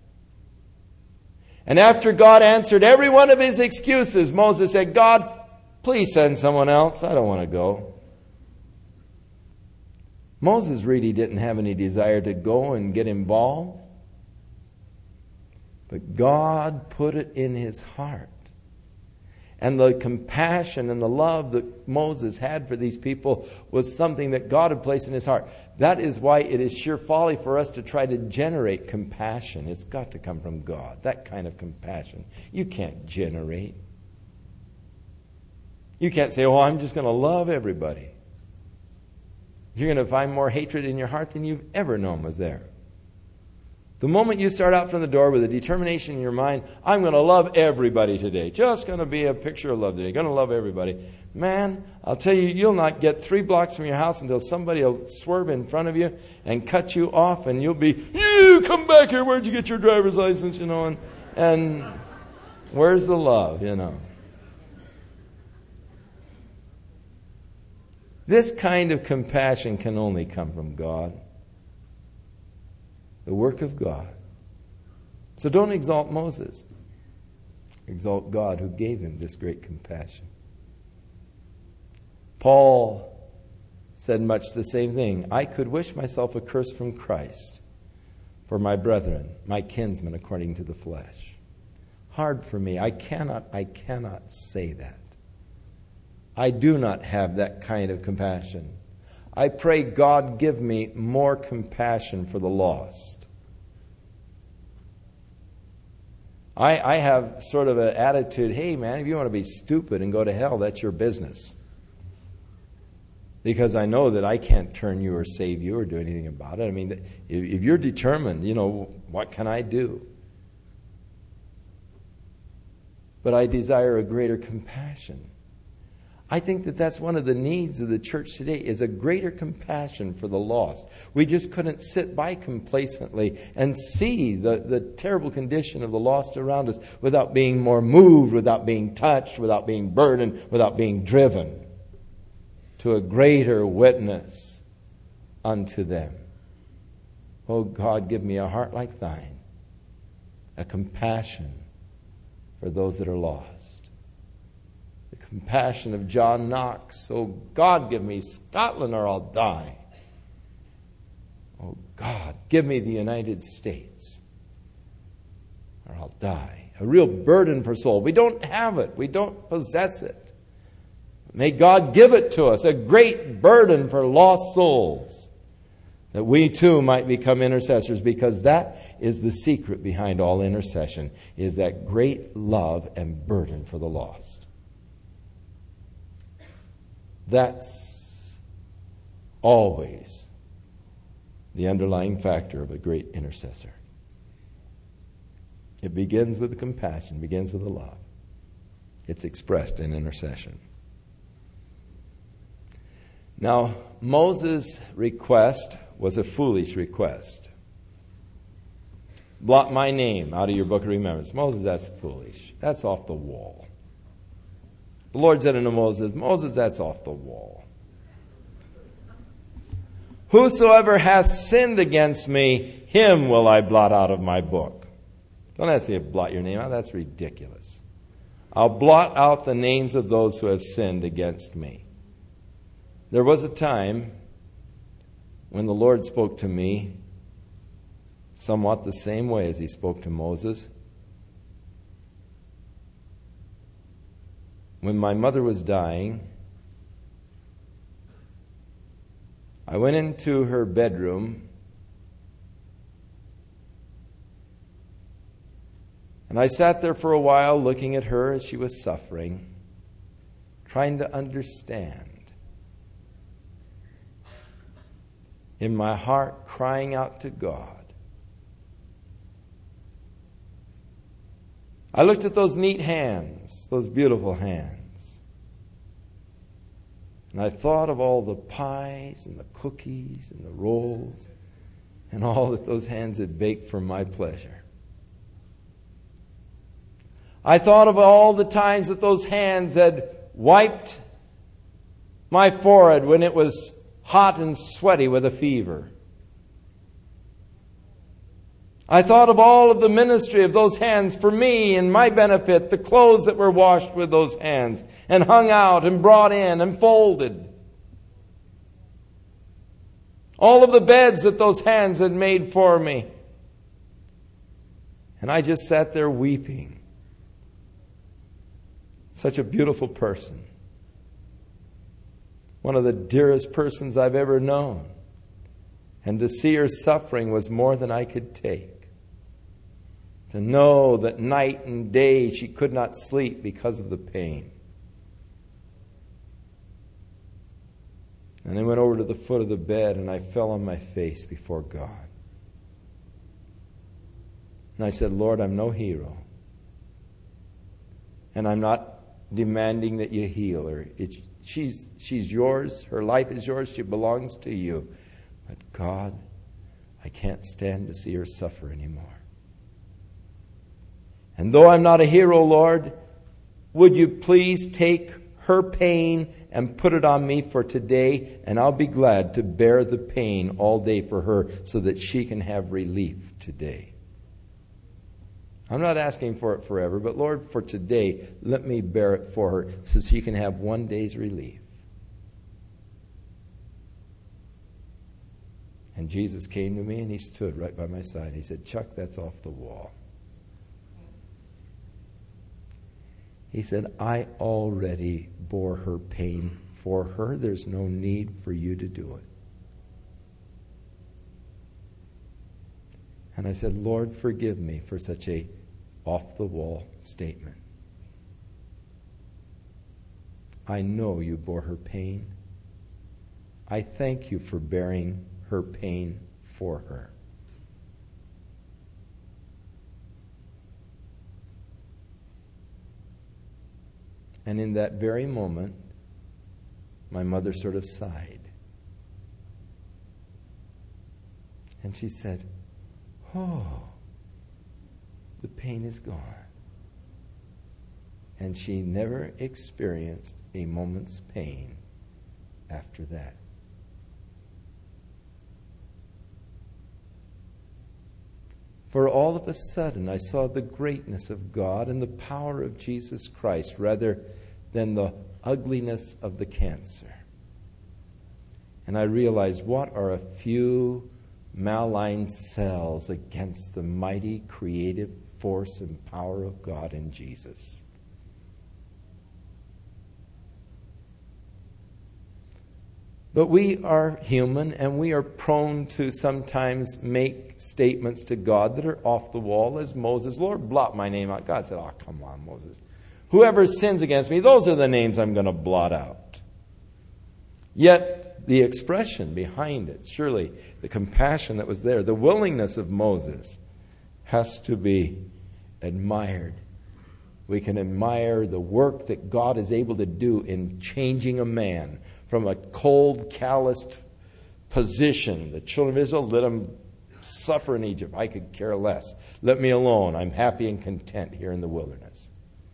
[SPEAKER 1] And after God answered every one of his excuses, Moses said, "God, please send someone else. I don't want to go." Moses really didn't have any desire to go and get involved. But God put it in his heart. And the compassion and the love that Moses had for these people was something that God had placed in his heart. That is why it is sheer folly for us to try to generate compassion. It's got to come from God, that kind of compassion. You can't generate. You can't say, oh, I'm just going to love everybody. You're going to find more hatred in your heart than you've ever known was there. The moment you start out from the door with a determination in your mind, I'm going to love everybody today. Just going to be a picture of love today. Going to love everybody. Man, I'll tell you, you'll not get three blocks from your house until somebody will swerve in front of you and cut you off, and you'll be, you come back here. Where'd you get your driver's license? You know, and, and where's the love? You know. This kind of compassion can only come from God. The work of God. So don't exalt Moses. Exalt God who gave him this great compassion. Paul said much the same thing. I could wish myself a curse from Christ for my brethren, my kinsmen according to the flesh. Hard for me. I cannot, I cannot say that. I do not have that kind of compassion. I pray God give me more compassion for the lost. I, I have sort of an attitude, hey man, if you want to be stupid and go to hell, that's your business. Because I know that I can't turn you or save you or do anything about it. I mean, if, if you're determined, you know, what can I do? But I desire a greater compassion. I think that that's one of the needs of the church today, is a greater compassion for the lost. We just couldn't sit by complacently and see the, the terrible condition of the lost around us without being more moved, without being touched, without being burdened, without being driven to a greater witness unto them. Oh God, give me a heart like thine, a compassion for those that are lost. Compassion of John Knox. Oh God, give me Scotland or I'll die. Oh God, give me the United States or I'll die. A real burden for soul. We don't have it. We don't possess it. May God give it to us. A great burden for lost souls. That we too might become intercessors, because that is the secret behind all intercession, is that great love and burden for the lost. That's always the underlying factor of a great intercessor. It begins with the compassion, begins with the love. It's expressed in intercession. Now, Moses' request was a foolish request. Blot my name out of your book of remembrance. Moses, that's foolish. That's off the wall. The Lord said unto Moses, Moses, that's off the wall. Whosoever hath sinned against me, him will I blot out of my book. Don't ask me to blot your name out. That's ridiculous. I'll blot out the names of those who have sinned against me. There was a time when the Lord spoke to me somewhat the same way as he spoke to Moses. When my mother was dying, I went into her bedroom and I sat there for a while looking at her as she was suffering, trying to understand. In my heart, crying out to God. I looked at those neat hands, those beautiful hands. And I thought of all the pies and the cookies and the rolls and all that those hands had baked for my pleasure. I thought of all the times that those hands had wiped my forehead when it was hot and sweaty with a fever. I thought of all of the ministry of those hands for me and my benefit, the clothes that were washed with those hands and hung out and brought in and folded. All of the beds that those hands had made for me. And I just sat there weeping. Such a beautiful person. One of the dearest persons I've ever known. And to see her suffering was more than I could take. To know that night and day she could not sleep because of the pain. And I went over to the foot of the bed and I fell on my face before God. And I said, Lord, I'm no hero. And I'm not demanding that you heal her. It's, she's, she's yours. Her life is yours. She belongs to you. But God, I can't stand to see her suffer anymore. And though I'm not a hero, Lord, would you please take her pain and put it on me for today, and I'll be glad to bear the pain all day for her so that she can have relief today. I'm not asking for it forever, but Lord, for today, let me bear it for her so she can have one day's relief. And Jesus came to me and he stood right by my side. He said, Chuck, that's off the wall. He said, I already bore her pain for her. There's no need for you to do it. And I said, Lord, forgive me for such a off-the-wall statement. I know you bore her pain. I thank you for bearing her pain for her. And in that very moment, my mother sort of sighed. And she said, oh, the pain is gone. And she never experienced a moment's pain after that. For all of a sudden, I saw the greatness of God and the power of Jesus Christ rather than the ugliness of the cancer. And I realized, what are a few malign cells against the mighty creative force and power of God in Jesus? But we are human, and we are prone to sometimes make statements to God that are off the wall, as Moses, Lord, blot my name out. God said, oh, come on, Moses. Whoever sins against me, those are the names I'm going to blot out. Yet the expression behind it, surely the compassion that was there, the willingness of Moses has to be admired. We can admire the work that God is able to do in changing a man from a cold, calloused position. The children of Israel, let them suffer in Egypt. I could care less. Let me alone. I'm happy and content here in the wilderness.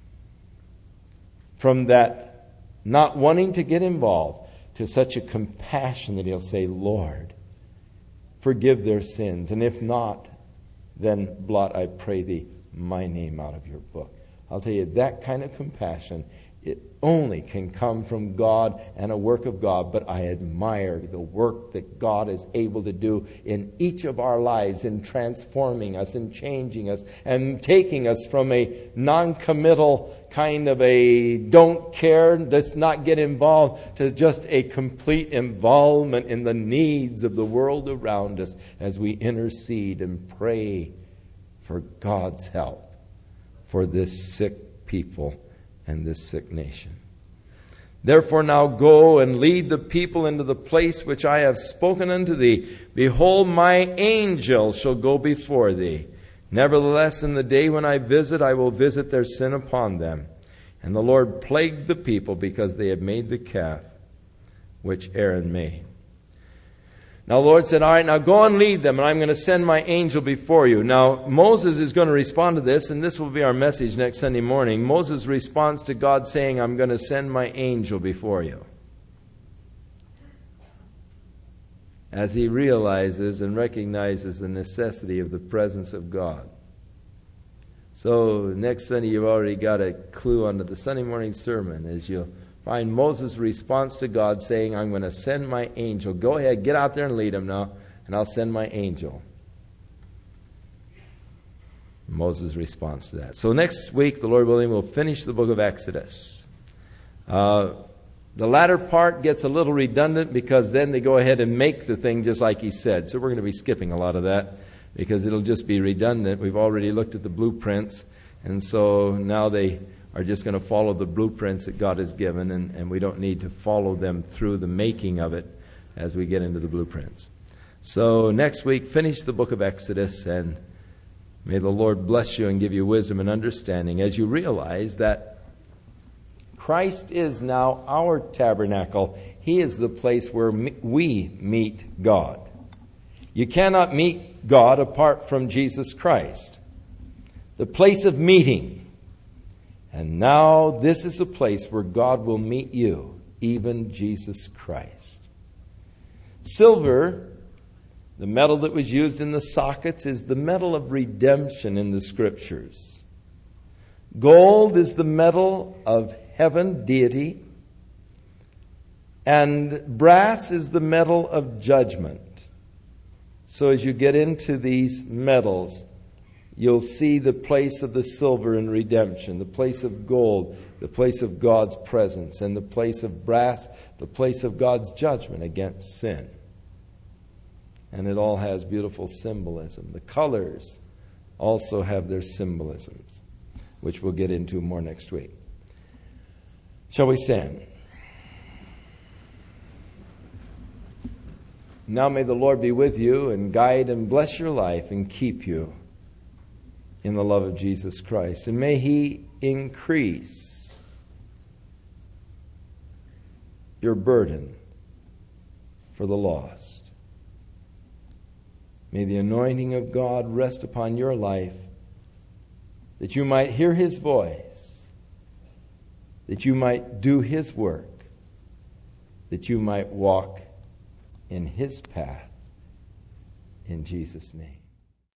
[SPEAKER 1] From that not wanting to get involved to such a compassion that he'll say, Lord, forgive their sins. And if not, then blot, I pray thee, my name out of your book. I'll tell you, that kind of compassion, it only can come from God and a work of God. But I admire the work that God is able to do in each of our lives in transforming us and changing us and taking us from a non-committal kind of a don't care, let's not get involved, to just a complete involvement in the needs of the world around us as we intercede and pray for God's help for this sick people and this sick nation. Therefore now go and lead the people into the place which I have spoken unto thee. Behold, my angel shall go before thee. Nevertheless, in the day when I visit, I will visit their sin upon them. And the Lord plagued the people because they had made the calf which Aaron made. Now the Lord said, all right, now go and lead them, and I'm going to send my angel before you. Now Moses is going to respond to this, and this will be our message next Sunday morning. Moses responds to God saying, I'm going to send my angel before you. As he realizes and recognizes the necessity of the presence of God. So next Sunday you've already got a clue onto the Sunday morning sermon as you'll find Moses' response to God saying, I'm going to send my angel. Go ahead, get out there and lead them now, and I'll send my angel. Moses' response to that. So next week, the Lord willing, we'll finish the book of Exodus. Uh, the latter part gets a little redundant because then they go ahead and make the thing just like he said. So we're going to be skipping a lot of that because it'll just be redundant. We've already looked at the blueprints, and so now they are just going to follow the blueprints that God has given, and, and we don't need to follow them through the making of it as we get into the blueprints. So next week, finish the book of Exodus, and may the Lord bless you and give you wisdom and understanding as you realize that Christ is now our tabernacle. He is the place where we meet God. You cannot meet God apart from Jesus Christ, the place of meeting. And now this is a place where God will meet you, even Jesus Christ. Silver, the metal that was used in the sockets, is the metal of redemption in the Scriptures. Gold is the metal of heaven, deity. And brass is the metal of judgment. So as you get into these metals, you'll see the place of the silver in redemption, the place of gold, the place of God's presence, and the place of brass, the place of God's judgment against sin. And it all has beautiful symbolism. The colors also have their symbolisms, which we'll get into more next week. Shall we stand? Now may the Lord be with you and guide and bless your life and keep you in the love of Jesus Christ. And may He increase your burden for the lost. May the anointing of God rest upon your life, that you might hear His voice, that you might do His work, that you might walk in His path. In Jesus' name.